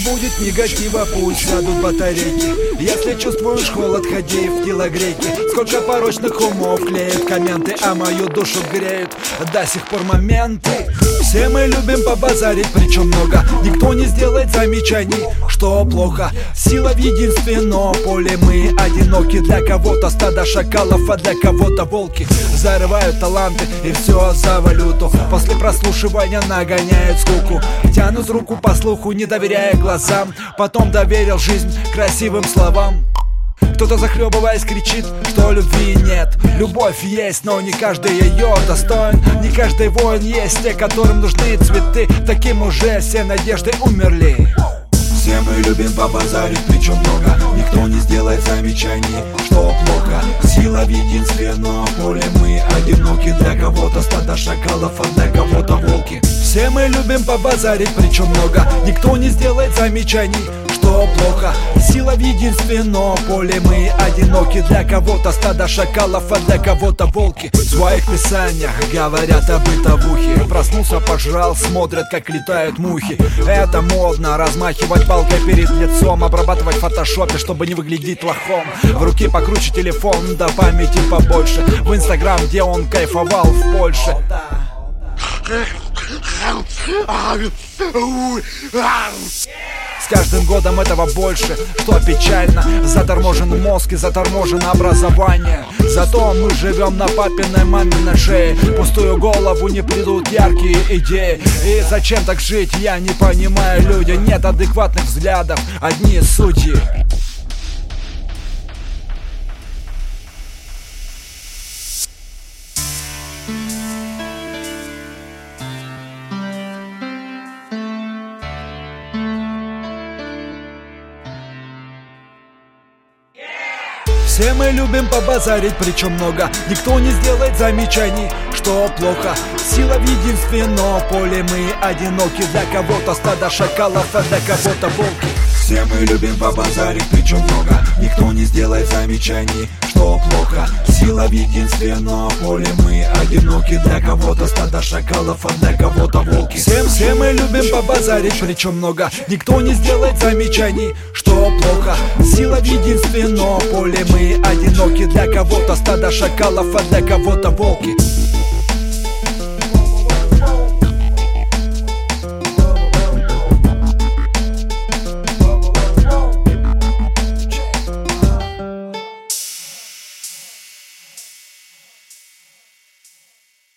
будет негатива, пусть сядут батарейки. Если чувствуешь холод, ходи в телогрейке. Сколько порочных умов клеят комменты, а мою душу греют до сих пор моменты. Все мы любим побазарить, причем много. Никто не сделает замечаний, что плохо. Сила в единстве, но поле мы одиноки. Для кого-то стадо шакалов, а для кого-то волки. Зарывают таланты и все за валюту. После прослушивания нагоняют скуку. Тянут руку по слуху, не доверяя глазам. Потом доверил жизнь красивым словам. Кто-то, захлебываясь, кричит, что любви нет. Любовь есть, но не каждый ее достоин. Не каждый воин есть, те, которым нужны цветы. Таким уже все надежды умерли. Все мы любим побазарить, причем много. Никто не сделает замечаний, что плохо. Сила в единстве, но поле мы одиноки. Для кого-то стадо шакалов, а для кого-то волки. Все мы любим побазарить, причем много. Никто не сделает замечаний, что плохо. Сила в единстве, но поле мы одиноки. Для кого-то стадо шакалов, а для кого-то волки. В своих писаниях говорят о бытовухе. Проснулся, пожрал, смотрят, как летают мухи. Это модно, размахивать палкой перед лицом. Обрабатывать в фотошопе, чтобы не выглядеть лохом. В руке покруче телефон, да памяти побольше. В инстаграм, где он кайфовал в Польше. С каждым годом этого больше, что печально. Заторможен мозг и заторможено образование. Зато мы живем на папиной, маминой шее. Пустую голову не придут яркие идеи. И зачем так жить, я не понимаю. Люди, нет адекватных взглядов, одни судьи. Все мы любим побазарить, причем много. Никто не сделает замечаний, что плохо. Сила в единстве, но поле мы одиноки. Для кого-то стадо шакалов, а для кого-то волки. Все мы любим побазарить, причем много. Никто не сделает замечаний, что плохо. Сила в единстве, но поле мы одиноки. Для кого-то стадо шакалов, а для кого-то волки. Все мы любим побазарить, причем много. Никто не сделает замечаний, что плохо. Сила в единстве, но поле мы одиноки. Для кого-то стадо шакалов, а для кого-то волки.